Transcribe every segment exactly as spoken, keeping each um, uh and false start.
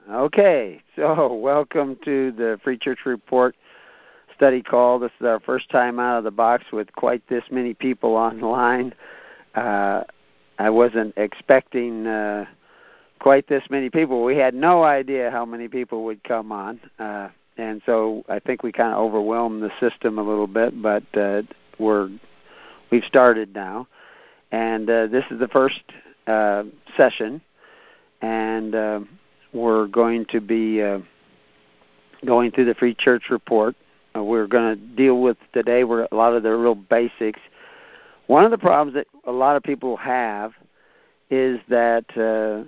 Okay, so welcome to the Free Church Report study call. This is our first time out of the box with quite this many people online. Uh, I wasn't expecting uh, quite this many people. We had no idea how many people would come on, uh, and so I think we kind of overwhelmed the system a little bit, but uh, we're, we've started now. And uh, this is the first uh, session, and uh, we're going to be uh, going through the Free Church Report. Uh, we're going to deal with today we're, a lot of the real basics. One of the problems that a lot of people have is that uh,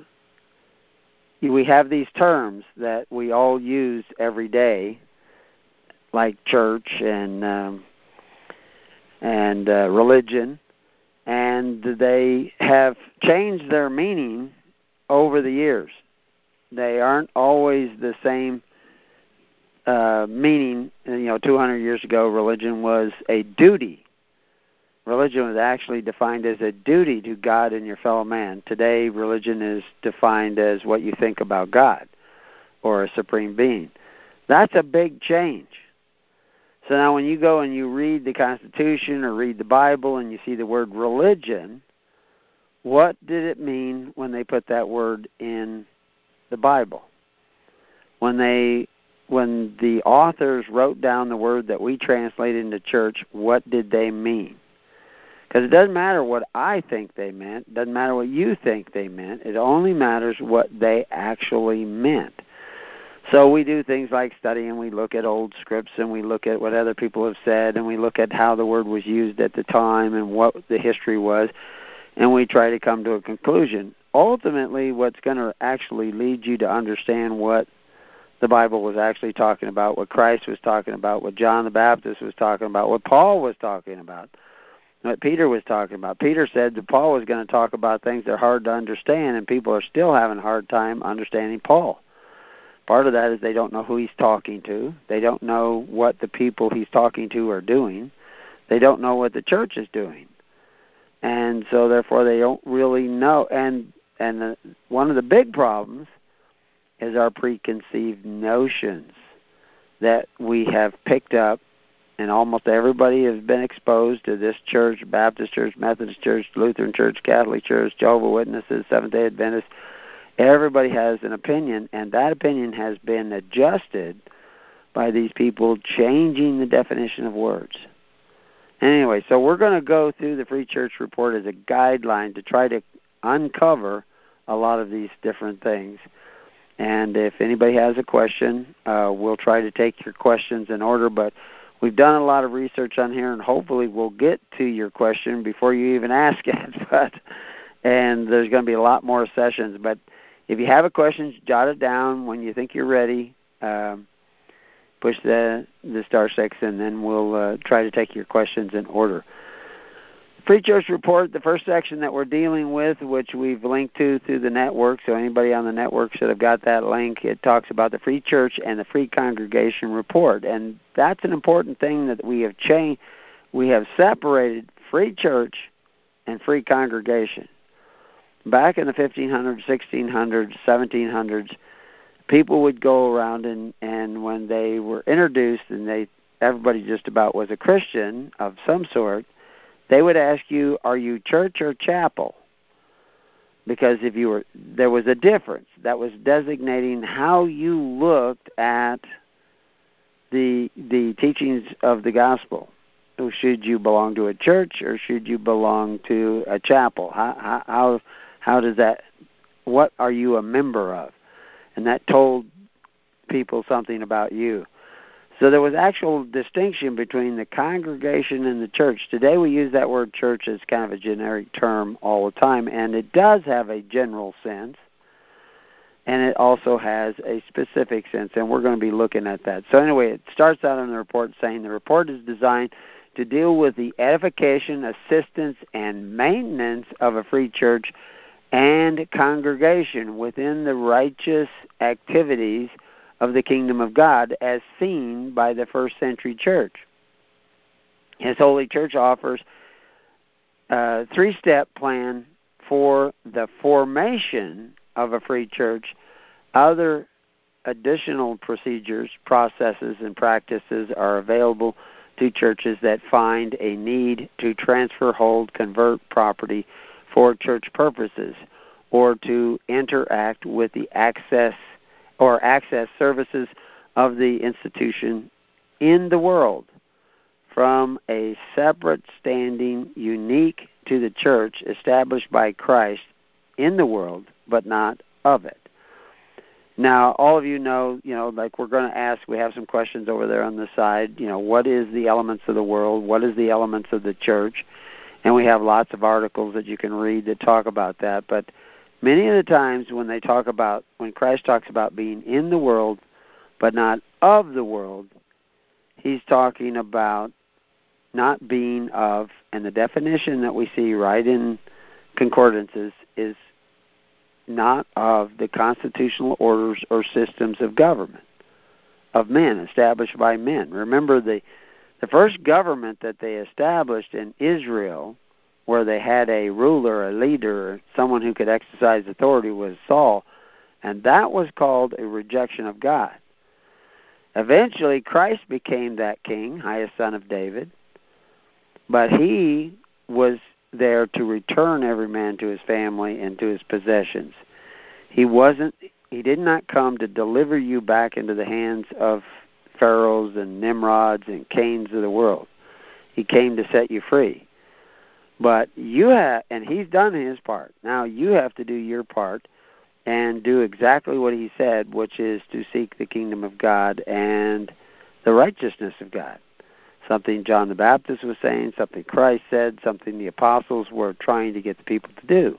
we have these terms that we all use every day, like church and um, and uh, religion, and they have changed their meaning over the years. They aren't always the same uh, meaning. You know, two hundred years ago, religion was a duty. Religion was actually defined as a duty to God and your fellow man. Today, religion is defined as what you think about God or a supreme being. That's a big change. So now when you go and you read the Constitution or read the Bible and you see the word religion, what did it mean when they put that word in the Bible? When they, when the authors wrote down the word that we translate into church, what did they mean? Because it doesn't matter what I think they meant. It doesn't matter what you think they meant. It only matters what they actually meant. So we do things like study, and we look at old scripts, and we look at what other people have said, and we look at how the word was used at the time and what the history was, and we try to come to a conclusion. Ultimately, what's going to actually lead you to understand what the Bible was actually talking about, what Christ was talking about, what John the Baptist was talking about, what Paul was talking about, what Peter was talking about. Peter said that Paul was going to talk about things that are hard to understand, and people are still having a hard time understanding Paul. Part of that is they don't know who he's talking to. They don't know what the people he's talking to are doing. They don't know what the church is doing. And so, therefore, they don't really know. And and the, one of the big problems is our preconceived notions that we have picked up, and almost everybody has been exposed to this church, Baptist church, Methodist church, Lutheran church, Catholic church, Jehovah's Witnesses, Seventh-day Adventists. Everybody has an opinion, and that opinion has been adjusted by these people changing the definition of words. Anyway, so we're going to go through the Free Church Report as a guideline to try to uncover a lot of these different things. And if anybody has a question, uh, we'll try to take your questions in order, but we've done a lot of research on here, and hopefully we'll get to your question before you even ask it. But and there's going to be a lot more sessions, but if you have a question, jot it down when you think you're ready. Um, push the the star six, and then we'll uh, try to take your questions in order. Free Church Report, the first section that we're dealing with, which we've linked to through the network, so anybody on the network should have got that link. It talks about the Free Church and the Free Congregation Report, and that's an important thing that we have changed. We have separated Free Church and Free Congregation. Back in the fifteen hundreds, sixteen hundreds, seventeen hundreds, people would go around and, and when they were introduced and they everybody just about was a Christian of some sort, they would ask you, are you church or chapel? Because if you were, there was a difference. That was designating how you looked at the the teachings of the gospel. So should you belong to a church or should you belong to a chapel? How how, how How does that, what are you a member of? And that told people something about you. So there was actual distinction between the congregation and the church. Today we use that word church as kind of a generic term all the time, and it does have a general sense, and it also has a specific sense, and we're going to be looking at that. So anyway, it starts out in the report saying the report is designed to deal with the edification, assistance, and maintenance of a free church and congregation within the righteous activities of the kingdom of God as seen by the first century church. His Holy Church offers a three-step plan for the formation of a free church, other additional procedures, processes, and practices are available to churches that find a need to transfer, hold, convert property for church purposes, or to interact with the access or access services of the institution in the world from a separate standing unique to the church established by Christ in the world, but not of it. Now, all of you know, you know, like we're going to ask, we have some questions over there on the side, you know, what is the elements of the world? What is the elements of the church? And we have lots of articles that you can read that talk about that. But many of the times when they talk about, when Christ talks about being in the world, but not of the world, he's talking about not being of, and the definition that we see right in concordances is not of the constitutional orders or systems of government, of men, established by men. Remember, the, the first government that they established in Israel, where they had a ruler, a leader, someone who could exercise authority, was Saul, and that was called a rejection of God. Eventually, Christ became that king, highest son of David, but he was there to return every man to his family and to his possessions. He wasn't, he did not come to deliver you back into the hands of Pharaohs and Nimrods and Cains of the world. He came to set you free. But you have, and he's done his part. Now you have to do your part and do exactly what he said, which is to seek the kingdom of God and the righteousness of God. Something John the Baptist was saying, something Christ said, something the apostles were trying to get the people to do.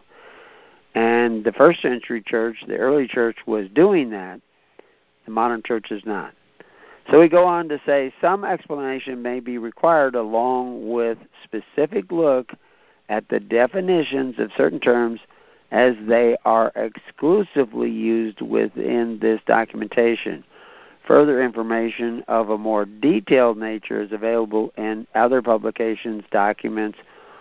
And the first century church, the early church, was doing that. The modern church is not. So we go on to say some explanation may be required along with specific look at the definitions of certain terms as they are exclusively used within this documentation. Further information of a more detailed nature is available in other publications, documents,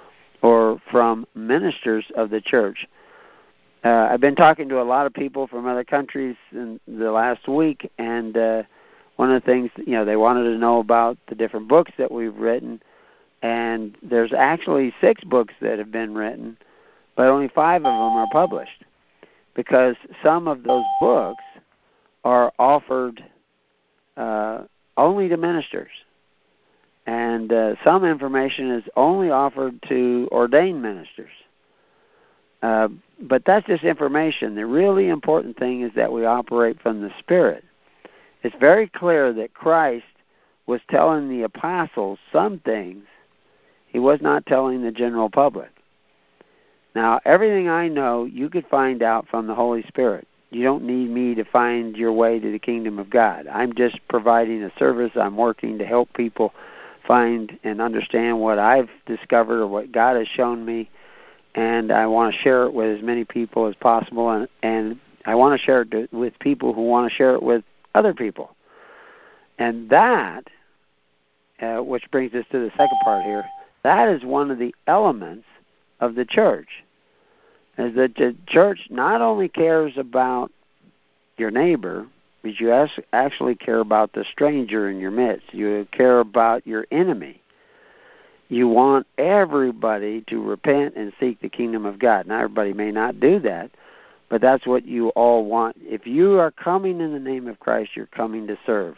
or from ministers of the church. Uh, I've been talking to a lot of people from other countries in the last week, and uh, one of the things, you know, they wanted to know about the different books that we've written, and there's actually six books that have been written, but only five of them are published, because some of those books are offered uh, only to ministers, and uh, some information is only offered to ordained ministers. Uh, but that's just information. The really important thing is that we operate from the Spirit. It's very clear that Christ was telling the apostles some things he was not telling the general public. Now, everything I know, you could find out from the Holy Spirit. You don't need me to find your way to the kingdom of God. I'm just providing a service. I'm working to help people find and understand what I've discovered or what God has shown me, and I want to share it with as many people as possible, and, and I want to share it with people who want to share it with other people. And that, uh, which brings us to the second part here, that is one of the elements of the church, is that the church not only cares about your neighbor, but you actually care about the stranger in your midst. You care about your enemy. You want everybody to repent and seek the kingdom of God. Now, everybody may not do that, but that's what you all want. If you are coming in the name of Christ, you're coming to serve.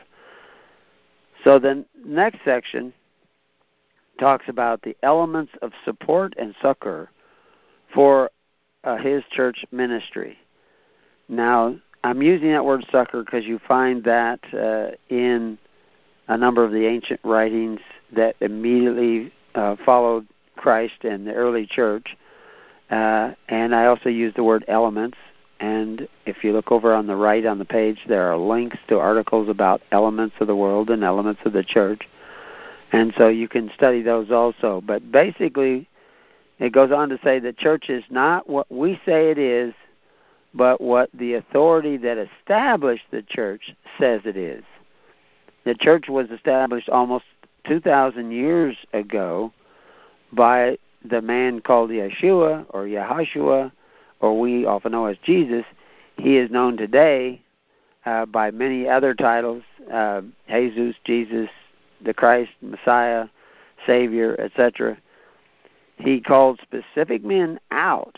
So the next section talks about the elements of support and succor for uh, his church ministry. Now, I'm using that word succor because you find that uh, in a number of the ancient writings that immediately uh, followed Christ and the early church. Uh, and I also use the word elements. And if you look over on the right on the page, there are links to articles about elements of the world and elements of the church. And so you can study those also. But basically, it goes on to say the church is not what we say it is, but what the authority that established the church says it is. The church was established almost two thousand years ago by the man called Yeshua or Yahushua, or we often know as Jesus. He is known today uh, by many other titles, uh, Jesus, Jesus, the Christ, Messiah, Savior, et cetera. He called specific men out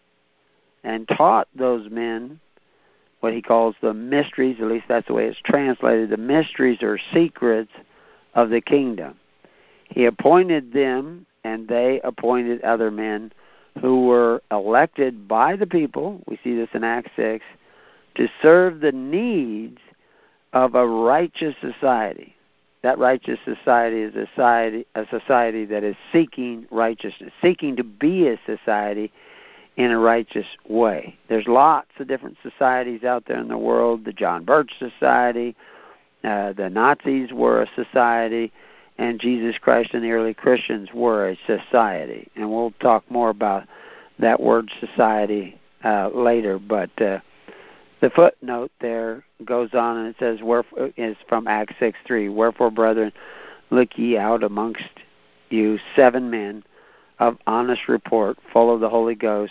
and taught those men what he calls the mysteries, at least that's the way it's translated, the mysteries or secrets of the kingdom. He appointed them, and they appointed other men who were elected by the people, we see this in Acts six, to serve the needs of a righteous society. That righteous society is a society, a society that is seeking righteousness, seeking to be a society in a righteous way. There's lots of different societies out there in the world. The John Birch Society, uh, the Nazis were a society, and Jesus Christ and the early Christians were a society. And we'll talk more about that word society uh, later. But uh, the footnote there goes on, and it says, "Wherefore," is from Acts six three, "Wherefore, brethren, look ye out amongst you seven men of honest report, full of the Holy Ghost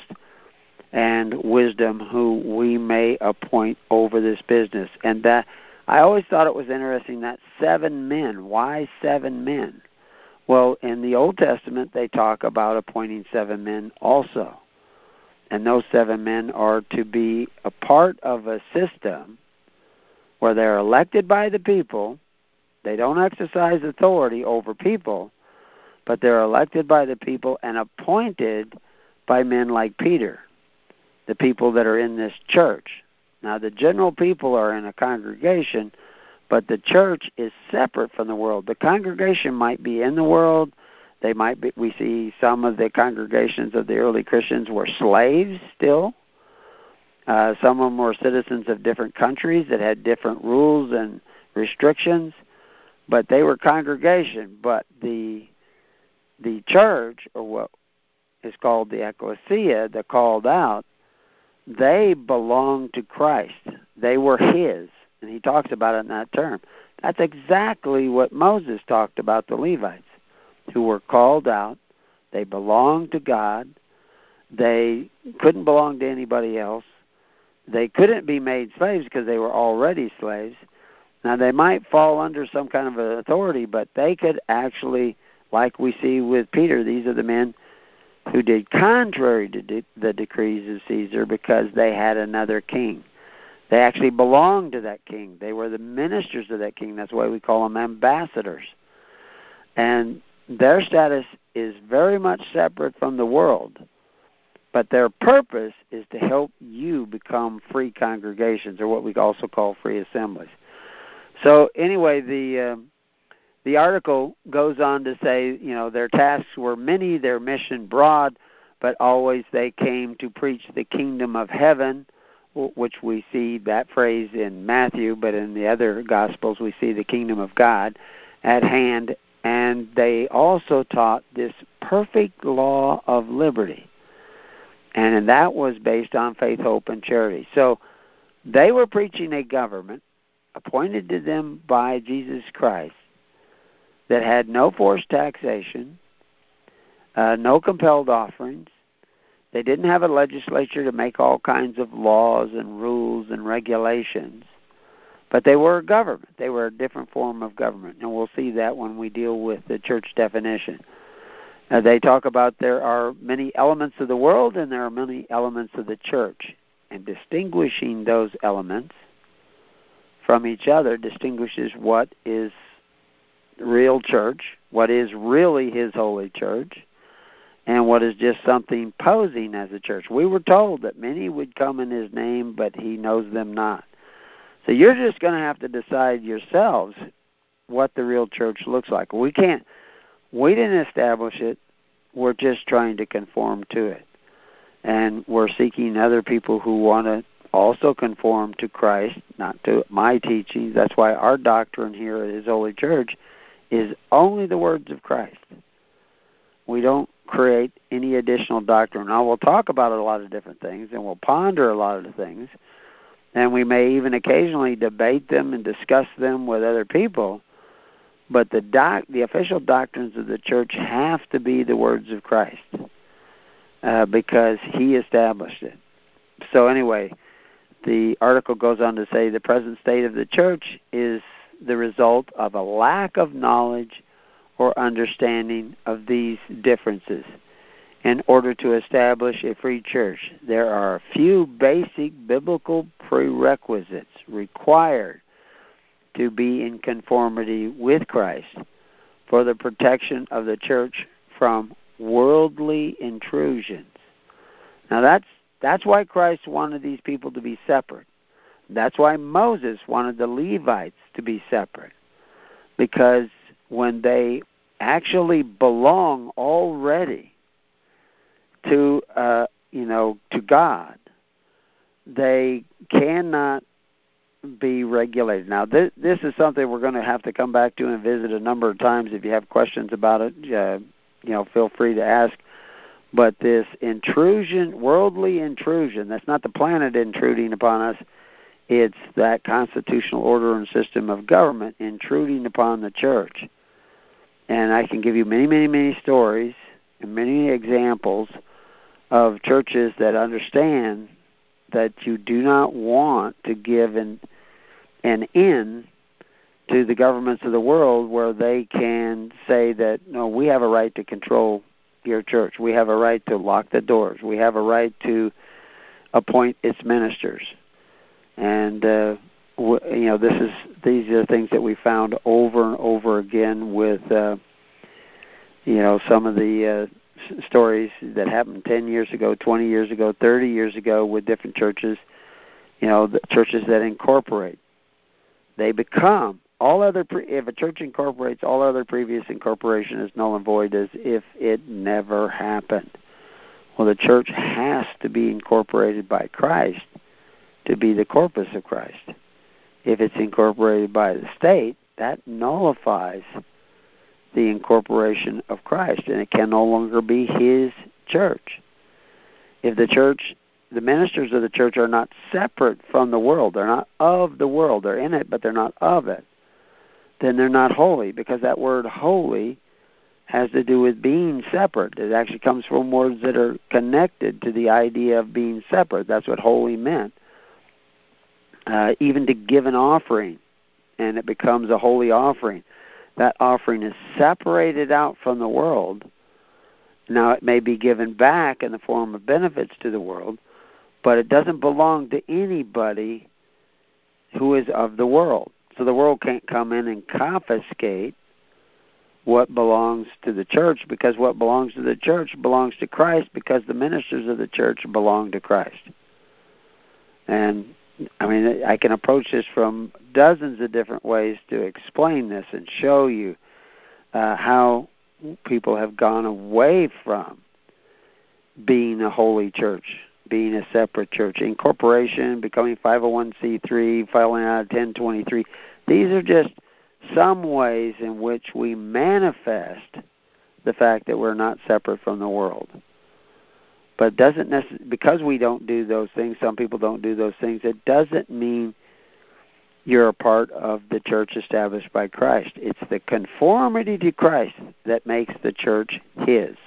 and wisdom, who we may appoint over this business." And that, I always thought it was interesting that seven men. Why seven men? Well, in the Old Testament, they talk about appointing seven men also. And those seven men are to be a part of a system where they're elected by the people. They don't exercise authority over people, but they're elected by the people and appointed by men like Peter, the people that are in this church. Now, the general people are in a congregation, but the church is separate from the world. The congregation might be in the world. They might be, we see some of the congregations of the early Christians were slaves still. Uh, some of them were citizens of different countries that had different rules and restrictions, but they were congregation. But the the church, or what is called the ecclesia, the called out, they belonged to Christ. They were his, and he talks about it in that term. That's exactly what Moses talked about the Levites, who were called out. They belonged to God. They couldn't belong to anybody else. They couldn't be made slaves because they were already slaves. Now, they might fall under some kind of authority, but they could actually, like we see with Peter, these are the men who did contrary to de- the decrees of Caesar because they had another king. They actually belonged to that king. They were the ministers of that king. That's why we call them ambassadors. And their status is very much separate from the world, but their purpose is to help you become free congregations, or what we also call free assemblies. So anyway, the uh, the article goes on to say, you know, their tasks were many, their mission broad, but always they came to preach the kingdom of heaven, which we see that phrase in Matthew, but in the other Gospels we see the kingdom of God at hand. And they also taught this perfect law of liberty. And that was based on faith, hope, and charity. So they were preaching a government appointed to them by Jesus Christ that had no forced taxation, uh, no compelled offerings. They didn't have a legislature to make all kinds of laws and rules and regulations. But they were a government. They were a different form of government, and we'll see that when we deal with the church definition. Uh, they talk about there are many elements of the world and there are many elements of the church, and distinguishing those elements from each other distinguishes what is real church, what is really his holy church, and what is just something posing as a church. We were told that many would come in his name, but he knows them not. So you're just going to have to decide yourselves what the real church looks like. We can't, we didn't establish it. We're just trying to conform to it. And we're seeking other people who want to also conform to Christ, not to my teachings. That's why our doctrine here at His Holy Church is only the words of Christ. We don't create any additional doctrine. Now, we'll talk about a lot of different things, and we'll ponder a lot of the things, and we may even occasionally debate them and discuss them with other people, but the doc, the official doctrines of the church have to be the words of Christ uh, because He established it. So anyway, the article goes on to say the present state of the church is the result of a lack of knowledge or understanding of these differences. In order to establish a free church, there are a few basic biblical prerequisites required to be in conformity with Christ for the protection of the church from worldly intrusions. Now that's that's why Christ wanted these people to be separate. That's why Moses wanted the Levites to be separate. Because when they actually belong already to uh, you know, to God, they cannot be regulated. Now, this, this is something we're going to have to come back to and visit a number of times. If you have questions about it, uh, you know, feel free to ask. But this intrusion, worldly intrusion, that's not the planet intruding upon us. It's that constitutional order and system of government intruding upon the church. And I can give you many, many, many stories and many examples of churches that understand that you do not want to give an, an in to the governments of the world where they can say that, no, we have a right to control your church. We have a right to lock the doors. We have a right to appoint its ministers. And, uh, w- you know, this is these are things that we found over and over again with, uh, you know, some of the uh, stories that happened ten years ago, twenty years ago, thirty years ago with different churches, you know, the churches that incorporate. They become, all other, pre- if a church incorporates, all other previous incorporation is null and void as if it never happened. Well, the church has to be incorporated by Christ to be the corpus of Christ. If it's incorporated by the state, that nullifies the incorporation of Christ, and it can no longer be his church. If the church, the ministers of the church are not separate from the world, they're not of the world, they're in it, but they're not of it, then they're not holy, because that word holy has to do with being separate. It actually comes from words that are connected to the idea of being separate. That's what holy meant. Uh, even to give an offering, and it becomes a holy offering. That offering is separated out from the world. Now, it may be given back in the form of benefits to the world, but it doesn't belong to anybody who is of the world. So the world can't come in and confiscate what belongs to the church, because what belongs to the church belongs to Christ, because the ministers of the church belong to Christ. And I mean, I can approach this from dozens of different ways to explain this and show you uh, how people have gone away from being a holy church, being a separate church. Incorporation, becoming five oh one c three, filing out of ten twenty-three. These are just some ways in which we manifest the fact that we're not separate from the world. But doesn't necessarily, because we don't do those things, some people don't do those things, it doesn't mean you're a part of the church established by Christ. It's the conformity to Christ that makes the church his.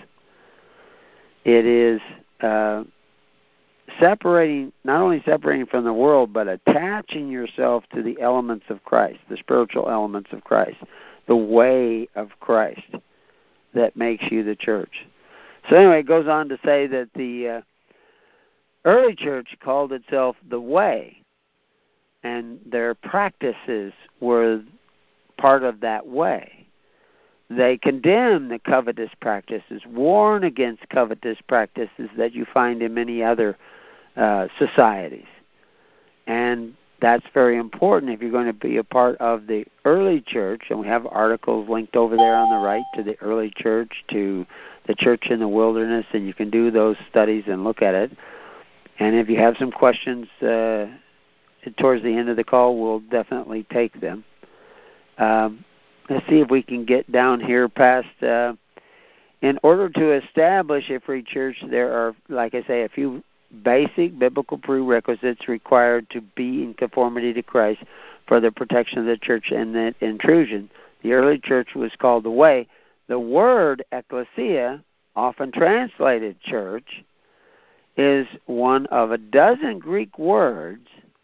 It is uh, separating, not only separating from the world, but attaching yourself to the elements of Christ, the spiritual elements of Christ, the way of Christ that makes you the church. So anyway, it goes on to say that the uh, early church called itself the Way, and their practices were part of that way. They condemn the covetous practices, warn against covetous practices that you find in many other uh, societies. And that's very important if you're going to be a part of the early church, and we have articles linked over there on the right to the early church, to the church in the wilderness, and you can do those studies and look at it. And if you have some questions uh, towards the end of the call, we'll definitely take them. Um, let's see if we can get down here past, uh, in order to establish a free church, there are, like I say, a few basic biblical prerequisites required to be in conformity to Christ for the protection of the church and the intrusion. The early church was called the Way. The word ecclesia, often translated church, is one of a dozen Greek words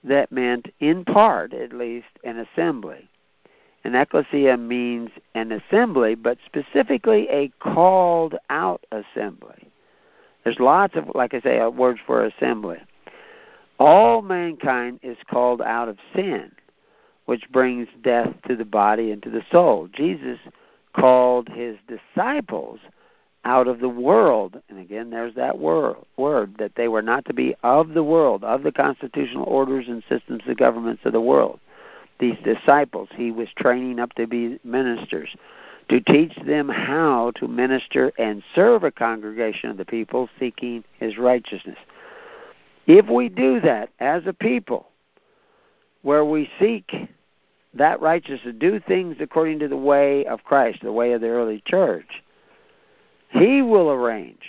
that meant, in part at least, an assembly. An ecclesia means an assembly, but specifically a called out assembly. There's lots of, like I say, words for assembly. All mankind is called out of sin, which brings death to the body and to the soul. Jesus called his disciples out of the world. And again, there's that word, word that they were not to be of the world, of the constitutional orders and systems of governments of the world. These disciples he was training up to be ministers, to teach them how to minister and serve a congregation of the people seeking his righteousness. If we do that as a people, where we seek that righteousness, do things according to the way of Christ, the way of the early church, he will arrange,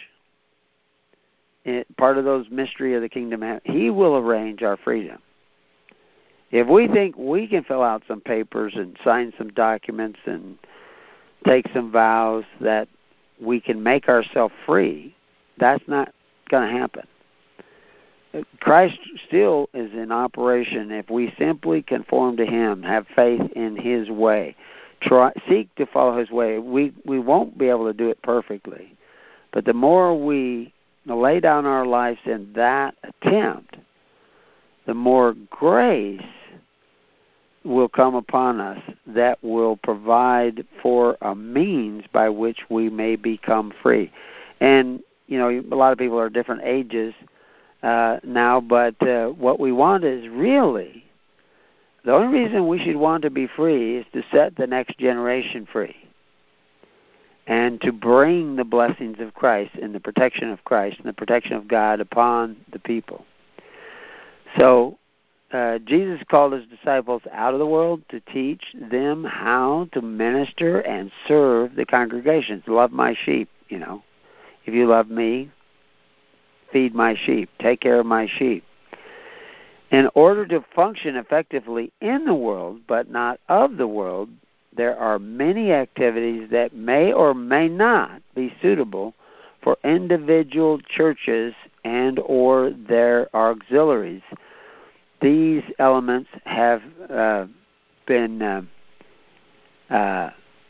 it, part of those mystery of the kingdom, he will arrange our freedom. If we think we can fill out some papers and sign some documents and take some vows that we can make ourselves free, that's not going to happen. Christ still is in operation if we simply conform to him, have faith in his way, try, seek to follow his way. We, we won't be able to do it perfectly, but the more we lay down our lives in that attempt, the more grace will come upon us that will provide for a means by which we may become free. And, you know, a lot of people are different ages uh, now, but uh, what we want is really, the only reason we should want to be free is to set the next generation free and to bring the blessings of Christ and the protection of Christ and the protection of God upon the people. So, Uh, Jesus called his disciples out of the world to teach them how to minister and serve the congregations. Love my sheep, you know. If you love me, feed my sheep, take care of my sheep. In order to function effectively in the world, but not of the world, there are many activities that may or may not be suitable for individual churches and or their auxiliaries. These elements have uh, been uh, uh,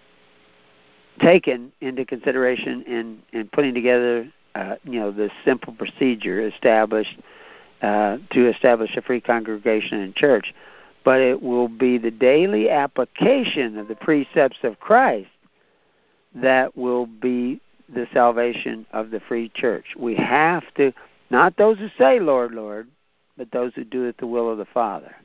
taken into consideration in, in putting together, uh, you know, the simple procedure established uh, to establish a free congregation and church. But it will be the daily application of the precepts of Christ that will be the salvation of the free church. We have to, not those who say, Lord, Lord, but those who do it the will of the Father.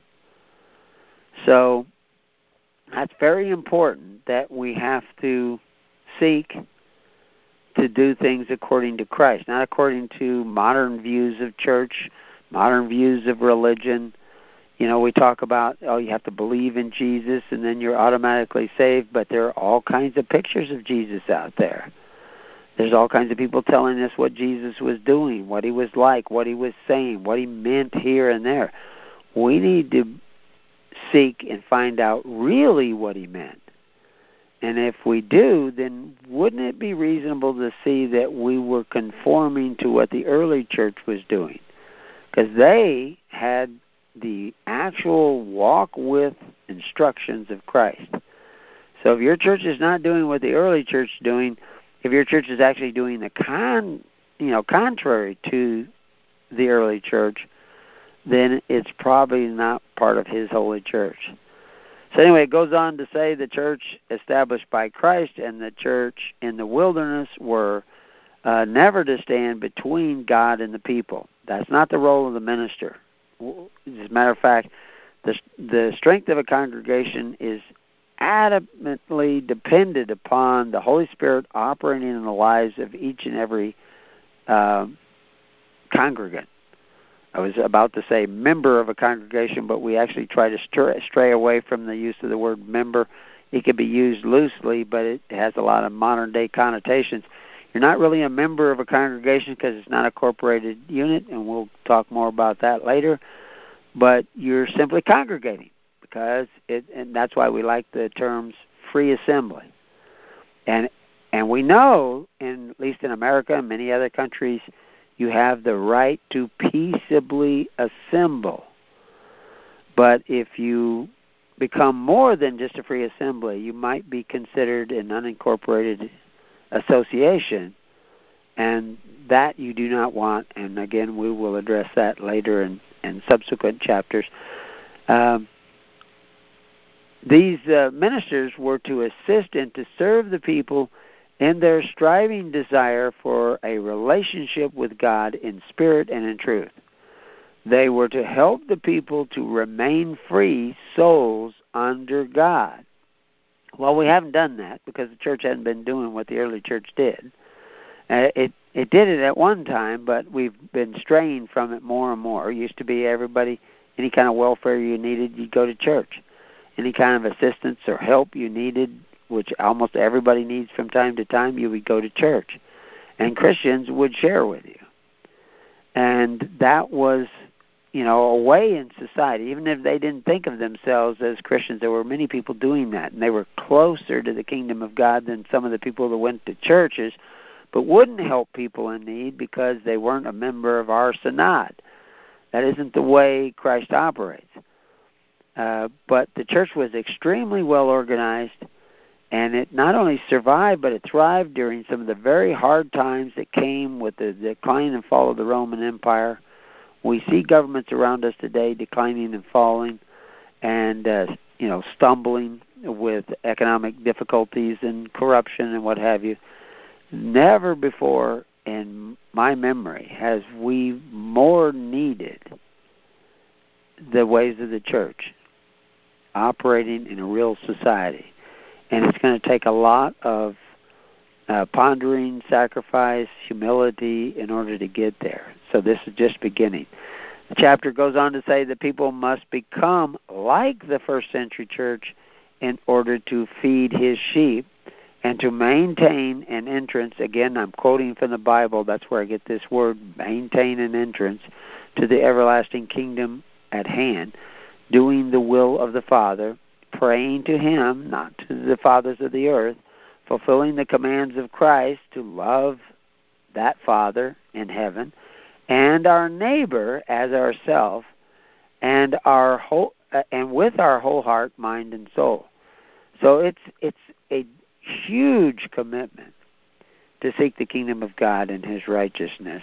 So that's very important, that we have to seek to do things according to Christ, not according to modern views of church, modern views of religion. You know, we talk about, oh, you have to believe in Jesus and then you're automatically saved, but there are all kinds of pictures of Jesus out there. There's all kinds of people telling us what Jesus was doing, what he was like, what he was saying, what he meant here and there. We need to seek and find out really what he meant. And if we do, then wouldn't it be reasonable to see that we were conforming to what the early church was doing? Because they had the actual walk with instructions of Christ. So if your church is not doing what the early church is doing, if your church is actually doing the con, you know, contrary to the early church, then it's probably not part of his holy church. So anyway, it goes on to say the church established by Christ and the church in the wilderness were uh, never to stand between God and the people. That's not the role of the minister. As a matter of fact, the the strength of a congregation is adamantly depended upon the Holy Spirit operating in the lives of each and every uh, congregant. I was about to say member of a congregation, but we actually try to stray, stray away from the use of the word member. It can be used loosely, but it has a lot of modern-day connotations. You're not really a member of a congregation because it's not a corporated unit, and we'll talk more about that later, but you're simply congregating. Because it, and that's why we like the terms free assembly, and and we know, in at least in America and many other countries, you have the right to peaceably assemble. But if you become more than just a free assembly, you might be considered an unincorporated association, and that you do not want. And again, we will address that later in, in subsequent chapters. Um, these uh, ministers were to assist and to serve the people in their striving desire for a relationship with God in spirit and in truth. They were to help the people to remain free souls under God. Well, we haven't done that because the church hasn't been doing what the early church did. Uh, it it did it at one time, but we've been straying from it more and more. It used to be everybody, any kind of welfare you needed, you'd go to church. Any kind of assistance or help you needed, which almost everybody needs from time to time, you would go to church. And Christians would share with you. And that was, you know, a way in society, even if they didn't think of themselves as Christians, there were many people doing that, and they were closer to the kingdom of God than some of the people that went to churches, but wouldn't help people in need because they weren't a member of our synod. That isn't the way Christ operates. Uh, but the church was extremely well organized, and it not only survived, but it thrived during some of the very hard times that came with the decline and fall of the Roman Empire. We see governments around us today declining and falling and, uh, you know, stumbling with economic difficulties and corruption and what have you. Never before in my memory has we more needed the ways of the church operating in a real society. And it's going to take a lot of uh, pondering, sacrifice, humility in order to get there. So this is just beginning. The chapter goes on to say that people must become like the first century church in order to feed his sheep and to maintain an entrance. Again, I'm quoting from the Bible. That's where I get this word, maintain an entrance to the everlasting kingdom at hand, doing the will of the Father, praying to him, not to the fathers of the earth, fulfilling the commands of Christ to love that Father in heaven, and our neighbor as ourself, and our whole uh, and with our whole heart, mind, and soul. So it's it's a huge commitment to seek the kingdom of God and his righteousness.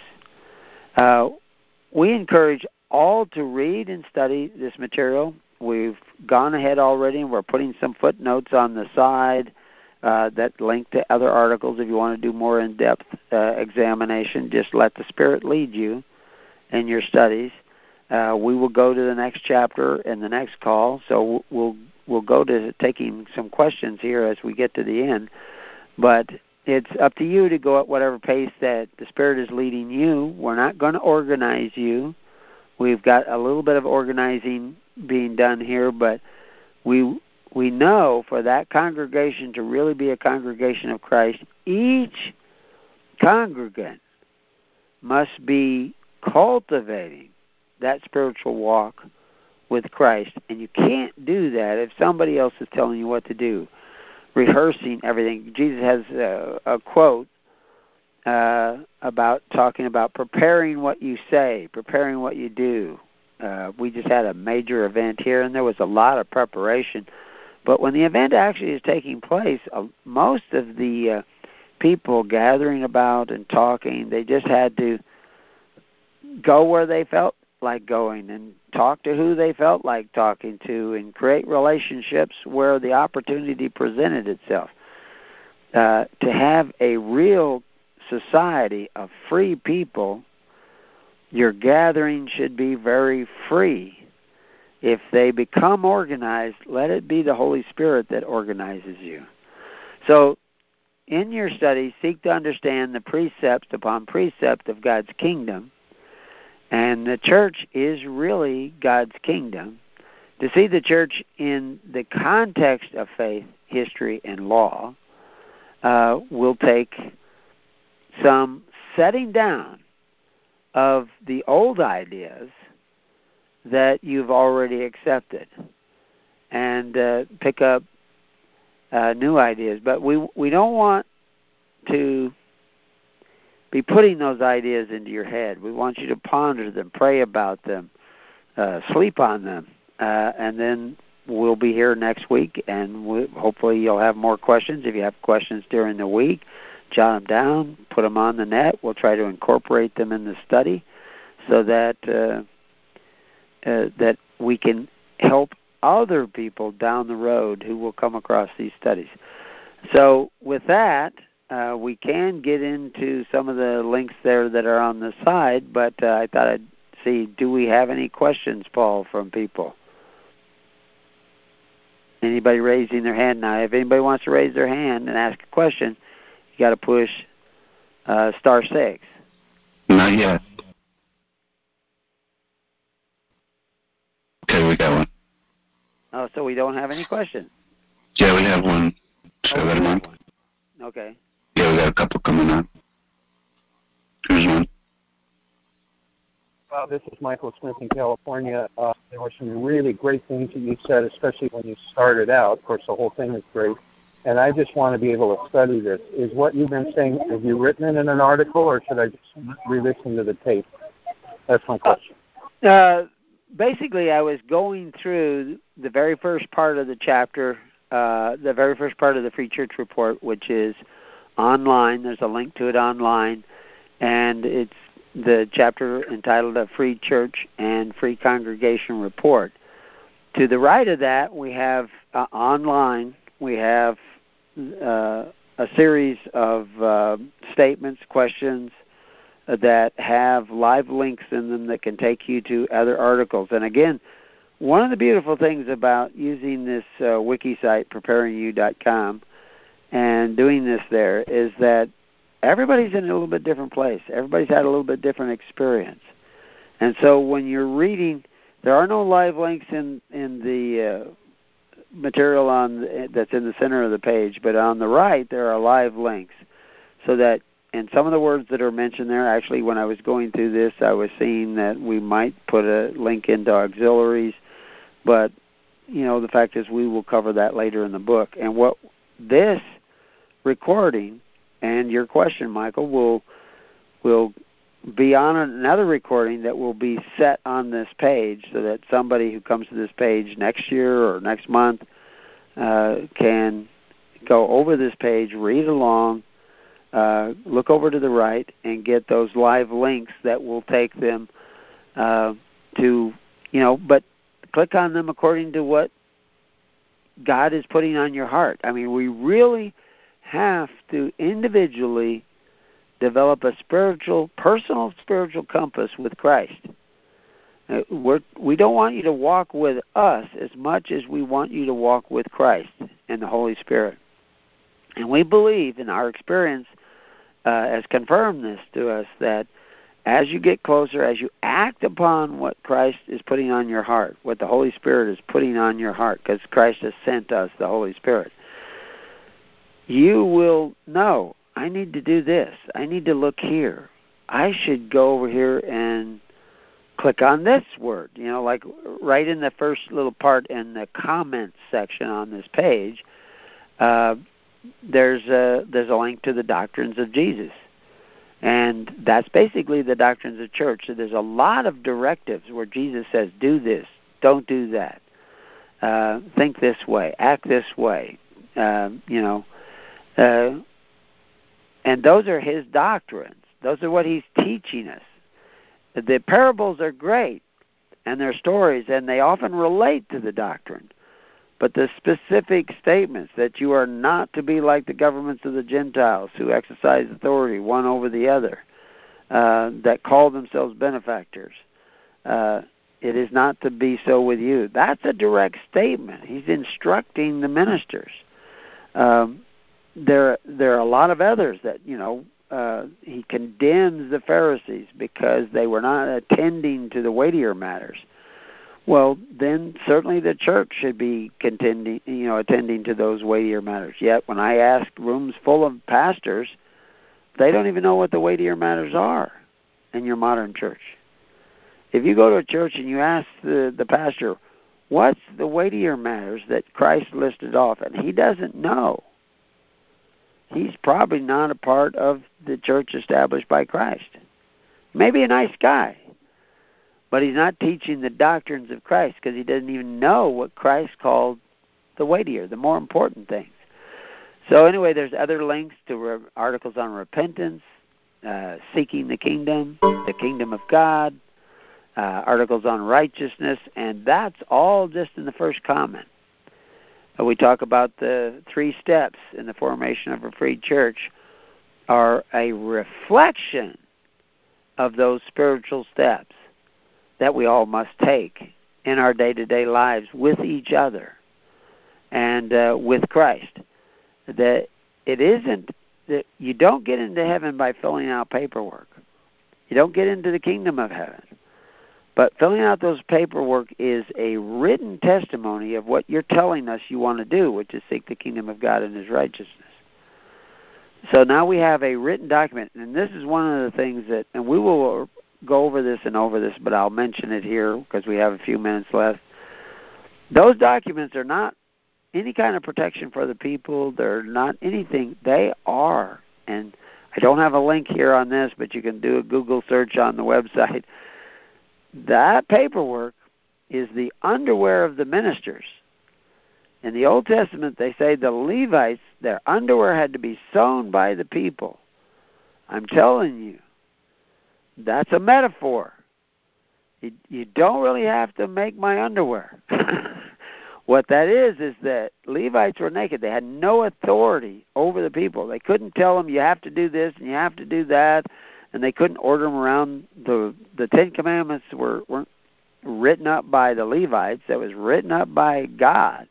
Uh, we encourage all to read and study this material. We've gone ahead already, and we're putting some footnotes on the side uh, that link to other articles. If you want to do more in-depth uh, examination, just let the Spirit lead you in your studies. Uh, we will go to the next chapter in the next call, so we'll we'll go to taking some questions here as we get to the end. But it's up to you to go at whatever pace that the Spirit is leading you. We're not going to organize you. We've got a little bit of organizing being done here, but we we know for that congregation to really be a congregation of Christ, each congregant must be cultivating that spiritual walk with Christ. And you can't do that if somebody else is telling you what to do, rehearsing everything. Jesus has a, a quote uh, about talking about preparing what you say, preparing what you do. Uh, we just had a major event here, and there was a lot of preparation. But when the event actually is taking place, uh, most of the uh, people gathering about and talking, they just had to go where they felt like going and talk to who they felt like talking to and create relationships where the opportunity presented itself. Uh, to have a real society of free people, your gathering should be very free. If they become organized, let it be the Holy Spirit that organizes you. So in your study, seek to understand the precept upon precept of God's kingdom. And the church is really God's kingdom. To see the church in the context of faith, history, and law uh, will take some setting down of the old ideas that you've already accepted and uh, pick up uh, new ideas. But we we don't want to be putting those ideas into your head. We want you to ponder them, pray about them, uh, sleep on them, uh, and then we'll be here next week, and we, hopefully you'll have more questions. If you have questions during the week, jot them down, put them on the net. We'll try to incorporate them in the study so that uh, uh, that we can help other people down the road who will come across these studies. So with that, uh, we can get into some of the links there that are on the side, but uh, I thought I'd see, do we have any questions, Paul, from people? Anybody raising their hand now? If anybody wants to raise their hand and ask a question, you got to push uh, star six. Not yet. Okay, we got one. Oh, so we don't have any questions? Yeah, we have one. Should oh, I let him on? Okay. Yeah, we got a couple coming up. Here's one. Uh, this is Michael Smith in California. Uh, there were some really great things that you said, especially when you started out. Of course, the whole thing is great. And I just want to be able to study this. Is what you've been saying, have you written it in an article, or should I just re-listen to the tape? That's my question. Uh, uh, basically, I was going through the very first part of the chapter, uh, the very first part of the Free Church Report, which is online. There's a link to it online, and it's the chapter entitled A Free Church and Free Congregation Report. To the right of that, we have uh, online, we have uh, a series of uh, statements, questions uh, that have live links in them that can take you to other articles. And again, one of the beautiful things about using this uh, wiki site, preparing you dot com, and doing this there is that everybody's in a little bit different place. Everybody's had a little bit different experience. And so when you're reading, there are no live links in, in the uh, material on the, that's in the center of the page, but on the right there are live links. So that, and some of the words that are mentioned there, actually when I was going through this, I was seeing that we might put a link into auxiliaries, but, you know, the fact is we will cover that later in the book. And what this recording and your question, Michael, will will be on another recording that will be set on this page so that somebody who comes to this page next year or next month uh, can go over this page, read along, uh, look over to the right, and get those live links that will take them uh, to, you know, but click on them according to what God is putting on your heart. I mean, we really have to individually develop a spiritual, personal spiritual compass with Christ. Uh, we're, we don't want you to walk with us as much as we want you to walk with Christ and the Holy Spirit. And we believe, in our experience, uh, has confirmed this to us, that as you get closer, as you act upon what Christ is putting on your heart, what the Holy Spirit is putting on your heart, because Christ has sent us the Holy Spirit, you will know, I need to do this. I need to look here. I should go over here and click on this word. You know, like right in the first little part in the comments section on this page, uh, there's a, there's a link to the doctrines of Jesus. And that's basically the doctrines of church. So there's a lot of directives where Jesus says, do this, don't do that, uh, think this way, act this way, uh, you know. Uh, and those are his doctrines. Those are what he's teaching us. The parables are great, and they're stories, and they often relate to the doctrine. But the specific statements that you are not to be like the governments of the Gentiles who exercise authority one over the other, uh, that call themselves benefactors, uh, it is not to be so with you. That's a direct statement. He's instructing the ministers. Um, there, there are a lot of others that, you know, uh, he condemns the Pharisees because they were not attending to the weightier matters. Well, then certainly the church should be contending, you know, attending to those weightier matters. Yet when I ask rooms full of pastors, they don't even know what the weightier matters are in your modern church. If you go to a church and you ask the, the pastor, what's the weightier matters that Christ listed off, and he doesn't know, he's probably not a part of the church established by Christ. Maybe a nice guy, but he's not teaching the doctrines of Christ because he doesn't even know what Christ called the weightier, the more important things. So anyway, there's other links to re- articles on repentance, uh, seeking the kingdom, the kingdom of God, uh, articles on righteousness, and that's all just in the first comment. Uh, we talk about the three steps in the formation of a free church are a reflection of those spiritual steps that we all must take in our day-to-day lives with each other and uh, with Christ. That it isn't that you don't get into heaven by filling out paperwork. You don't get into the kingdom of heaven. But filling out those paperwork is a written testimony of what you're telling us you want to do, which is seek the kingdom of God and his righteousness. So now we have a written document, and this is one of the things that, and we will go over this and over this, but I'll mention it here because we have a few minutes left. Those documents are not any kind of protection for the people. They're not anything. They are, and I don't have a link here on this, but you can do a Google search on the website. That paperwork is the underwear of the ministers. In the Old Testament, they say the Levites, their underwear had to be sewn by the people. I'm telling you, that's a metaphor. You, you don't really have to make my underwear. What that is, is that Levites were naked. They had no authority over the people. They couldn't tell them, you have to do this and you have to do that, and they couldn't order them around. The the Ten Commandments were, weren't written up by the Levites. That was written up by God.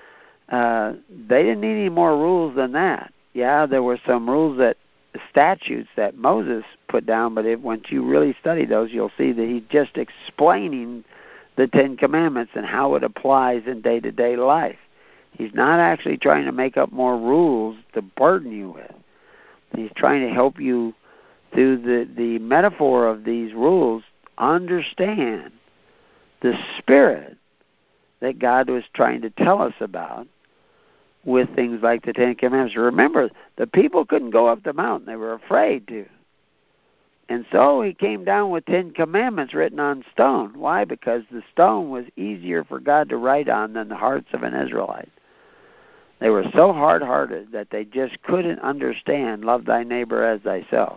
Uh, they didn't need any more rules than that. Yeah, there were some rules, that statutes that Moses put down, but if, once you really study those, you'll see that he's just explaining the Ten Commandments and how it applies in day-to-day life. He's not actually trying to make up more rules to burden you with. He's trying to help you through the, the metaphor of these rules understand the spirit that God was trying to tell us about with things like the Ten Commandments. Remember, the people couldn't go up the mountain. They were afraid to. And so he came down with Ten Commandments written on stone. Why? Because the stone was easier for God to write on than the hearts of an Israelite. They were so hard-hearted that they just couldn't understand, love thy neighbor as thyself.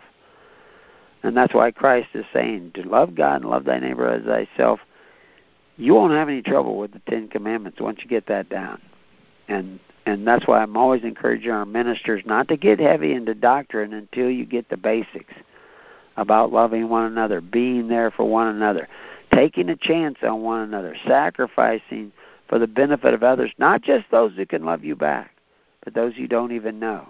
And that's why Christ is saying, to love God and love thy neighbor as thyself, you won't have any trouble with the Ten Commandments once you get that down. And and that's why I'm always encouraging our ministers not to get heavy into doctrine until you get the basics about loving one another, being there for one another, taking a chance on one another, sacrificing for the benefit of others, not just those who can love you back, but those you don't even know.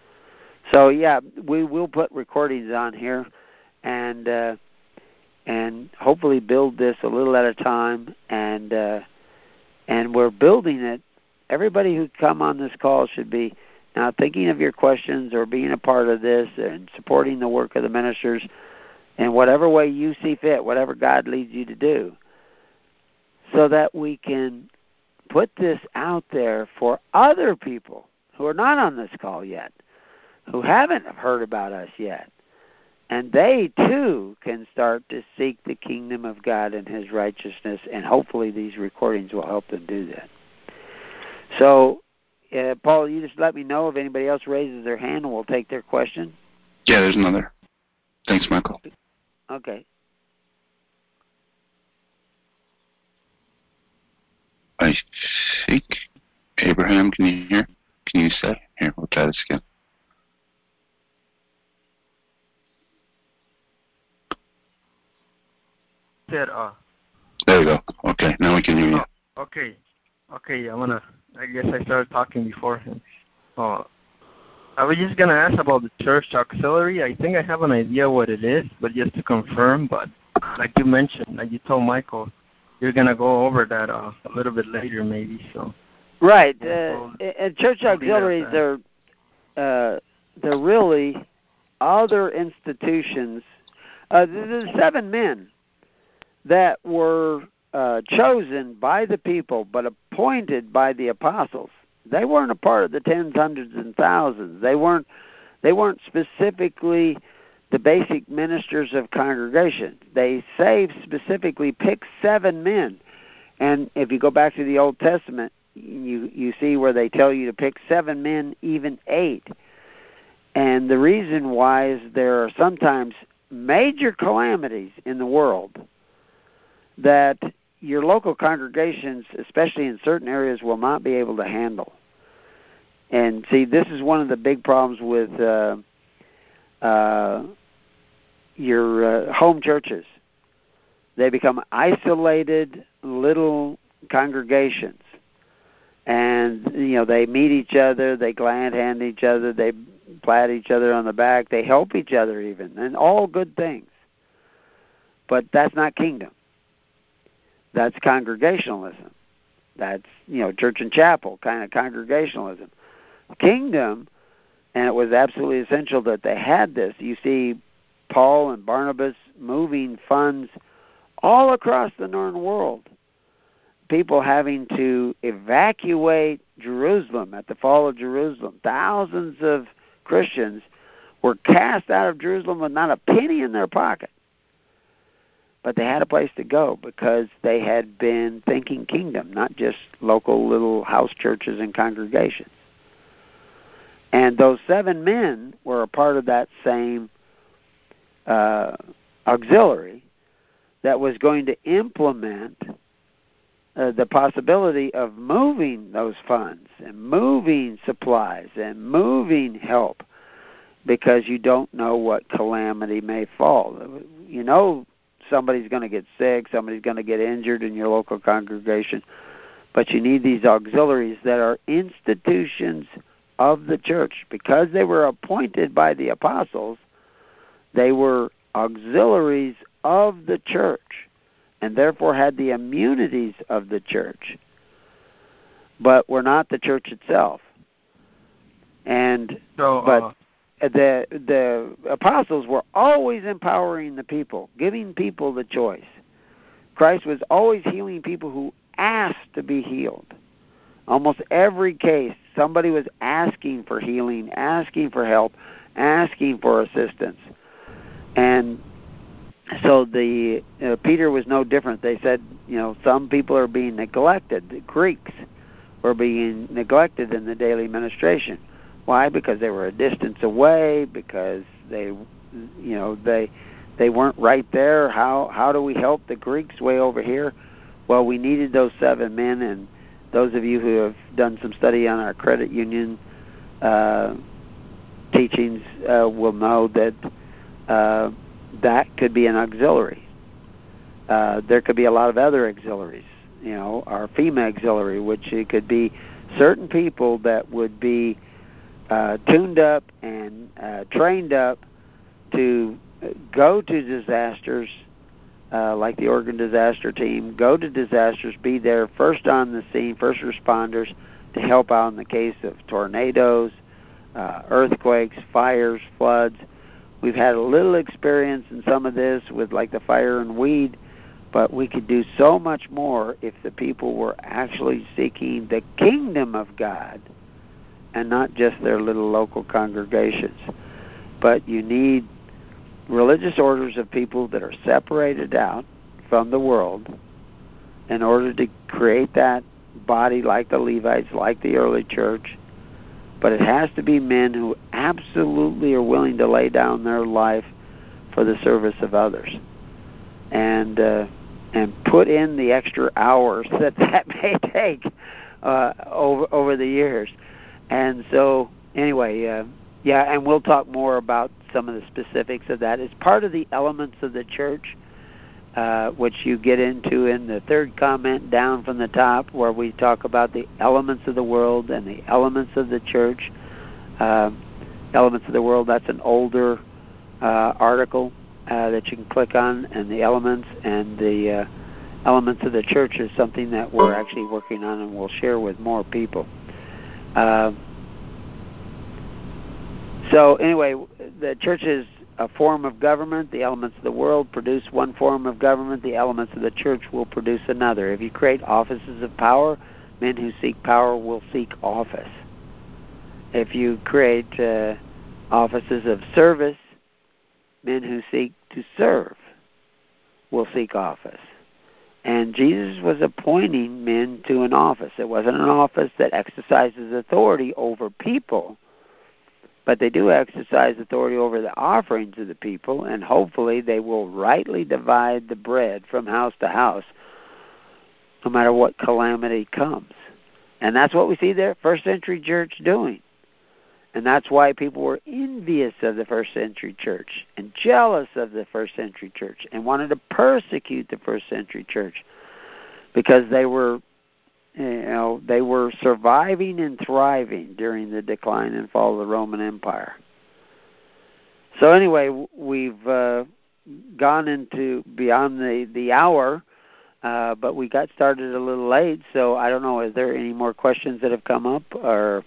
So, yeah, we will put recordings on here and uh, and hopefully build this a little at a time, and uh, and we're building it. Everybody who come on this call should be now thinking of your questions or being a part of this and supporting the work of the ministers in whatever way you see fit, whatever God leads you to do, so that we can put this out there for other people who are not on this call yet, who haven't heard about us yet. And they, too, can start to seek the kingdom of God and his righteousness, and hopefully these recordings will help them do that. So, uh, Paul, you just let me know if anybody else raises their hand, and we'll take their question. Yeah, there's another. Thanks, Michael. Okay. I think, Abraham, can you hear? Can you say? Here, we'll try this again. Said, uh, there we go. Okay, now we can hear you. Oh, okay. Okay, I'm gonna, I guess I started talking before. Uh, I was just gonna ask about the church auxiliary. I think I have an idea what it is, but just to confirm, but like you mentioned, like you told Michael, you're gonna go over that uh, a little bit later maybe, so. Right. Uh, and church auxiliaries are, uh, they're really other institutions. Uh, the seven men that were uh, chosen by the people but appointed by the apostles. They weren't a part of the tens, hundreds, and thousands. They weren't. They weren't specifically the basic ministers of congregation. They say specifically pick seven men. And if you go back to the Old Testament, you, you see where they tell you to pick seven men, even eight. And the reason why is there are sometimes major calamities in the world that your local congregations, especially in certain areas, will not be able to handle. And see, this is one of the big problems with uh, uh, your uh, home churches. They become isolated little congregations. And, you know, they meet each other, they glad hand each other, they pat each other on the back, they help each other even, and all good things. But that's not kingdom. That's congregationalism. That's, you know, church and chapel kind of congregationalism. Kingdom, and it was absolutely essential that they had this. You see Paul and Barnabas moving funds all across the known world. People having to evacuate Jerusalem at the fall of Jerusalem. Thousands of Christians were cast out of Jerusalem with not a penny in their pocket. But they had a place to go because they had been thinking kingdom, not just local little house churches and congregations. And those seven men were a part of that same uh, auxiliary that was going to implement uh, the possibility of moving those funds and moving supplies and moving help, because you don't know what calamity may fall. You know somebody's going to get sick, somebody's going to get injured in your local congregation, but you need these auxiliaries that are institutions of the church. Because they were appointed by the apostles, they were auxiliaries of the church and therefore had the immunities of the church, but were not the church itself. And so, but uh, the the apostles were always empowering the people, giving people the choice. Christ was always healing people who asked to be healed. Almost every case, somebody was asking for healing, asking for help, asking for assistance. And so the uh, Peter was no different. They said, you know, some people are being neglected. The Greeks were being neglected in the daily ministration. Why? Because they were a distance away, because they, you know, they they weren't right there. How how do we help the Greeks way over here? Well, we needed those seven men, and those of you who have done some study on our credit union uh, teachings uh, will know that uh, that could be an auxiliary. Uh, there could be a lot of other auxiliaries. You know, our FEMA auxiliary, which it could be certain people that would be uh, tuned up and uh, trained up to go to disasters, uh, like the Oregon disaster team, go to disasters, be there first on the scene, first responders, to help out in the case of tornadoes, uh, earthquakes, fires, floods. We've had a little experience in some of this with like the fire and weed, but we could do so much more if the people were actually seeking the kingdom of God and not just their little local congregations. But you need religious orders of people that are separated out from the world in order to create that body like the Levites, like the early church. But it has to be men who absolutely are willing to lay down their life for the service of others, and uh, and put in the extra hours that that may take uh, over over the years. And so, anyway, uh, yeah, and we'll talk more about some of the specifics of that. It's part of the elements of the church, uh, which you get into in the third comment down from the top, where we talk about the elements of the world and the elements of the church. Uh, elements of the world, that's an older uh, article uh, that you can click on, and the elements and the uh, elements of the church is something that we're actually working on and we'll share with more people. Uh, so anyway, the church is a form of government. The elements of the world produce one form of government. The elements of the church will produce another. If you create offices of power, men who seek power will seek office. If you create uh, offices of service, men who seek to serve will seek office. And Jesus was appointing men to an office. It wasn't an office that exercises authority over people, but they do exercise authority over the offerings of the people, and hopefully they will rightly divide the bread from house to house, no matter what calamity comes. And that's what we see the first century church doing. And that's why people were envious of the first century church and jealous of the first century church and wanted to persecute the first century church, because they were, you know, they were surviving and thriving during the decline and fall of the Roman Empire. So anyway, we've uh, gone into beyond the, the hour, uh, but we got started a little late, so I don't know, is there any more questions that have come up? Or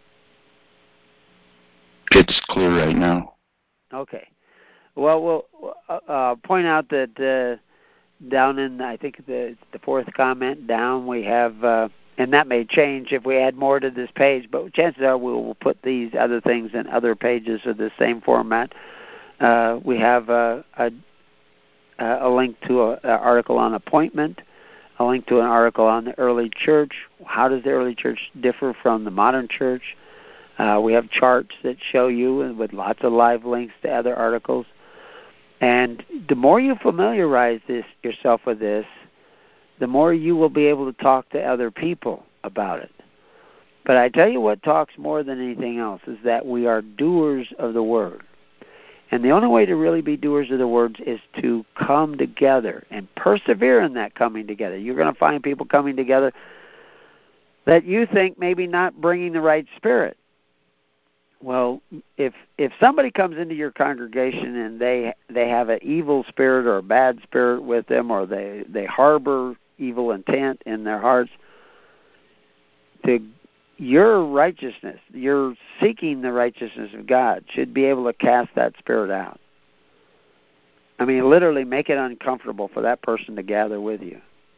it's clear right now. Okay. Well, we'll uh, point out that uh, down in, I think, the the fourth comment down, we have, uh, and that may change if we add more to this page, but chances are we will put these other things in other pages of the same format. Uh, we have a, a, a link to an article on appointment, a link to an article on the early church. How does the early church differ from the modern church? Uh, we have charts that show you with lots of live links to other articles. And the more you familiarize this, yourself with this, the more you will be able to talk to other people about it. But I tell you what talks more than anything else is that we are doers of the word. And the only way to really be doers of the words is to come together and persevere in that coming together. You're going to find people coming together that you think maybe not bringing the right spirit. Well, if if somebody comes into your congregation and they they have an evil spirit or a bad spirit with them, or they, they harbor evil intent in their hearts, to your righteousness, your seeking the righteousness of God should be able to cast that spirit out. I mean, literally make it uncomfortable for that person to gather with you.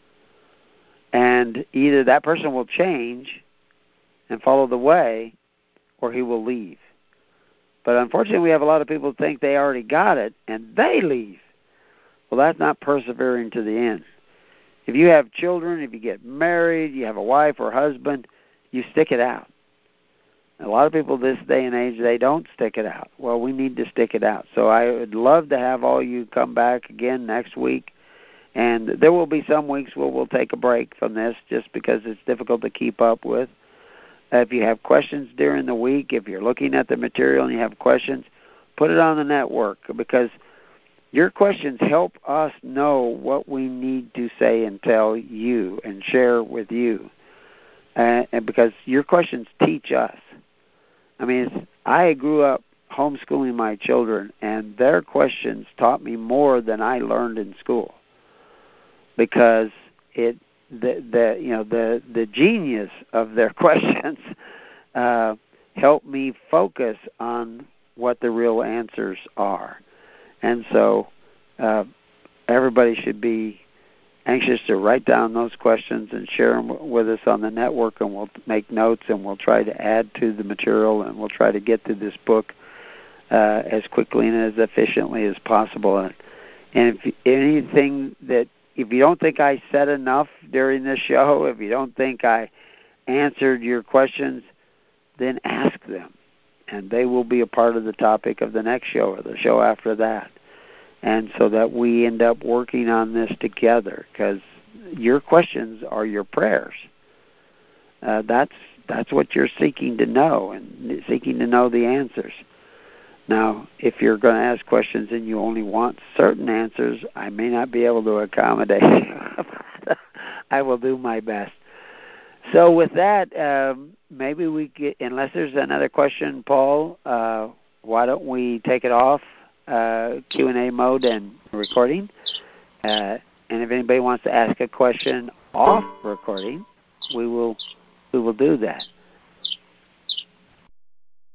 And either that person will change and follow the way, or he will leave. But unfortunately, we have a lot of people who think they already got it, and they leave. Well, that's not persevering to the end. If you have children, if you get married, you have a wife or husband, you stick it out. A lot of people this day and age, they don't stick it out. Well, we need to stick it out. So I would love to have all you come back again next week. And there will be some weeks where we'll take a break from this just because it's difficult to keep up with. If you have questions during the week, if you're looking at the material and you have questions, put it on the network, because your questions help us know what we need to say and tell you and share with you. Uh, and because your questions teach us. I mean, it's, I grew up homeschooling my children, and their questions taught me more than I learned in school, because it the the you know the the genius of their questions uh, helped me focus on what the real answers are. And so uh, everybody should be anxious to write down those questions and share them with us on the network, and we'll make notes, and we'll try to add to the material, and we'll try to get to this book uh, as quickly and as efficiently as possible. And, and if anything that, if you don't think I said enough during this show, if you don't think I answered your questions, then ask them, and they will be a part of the topic of the next show or the show after that. And so that we end up working on this together, because your questions are your prayers. Uh, that's that's what you're seeking to know, and seeking to know the answers. Now, if you're going to ask questions and you only want certain answers, I may not be able to accommodate you. I will do my best. So with that, um, maybe we get, unless there's another question, Paul, uh, why don't we take it off uh, Q and A mode and recording? Uh, and if anybody wants to ask a question off recording, we will we will do that.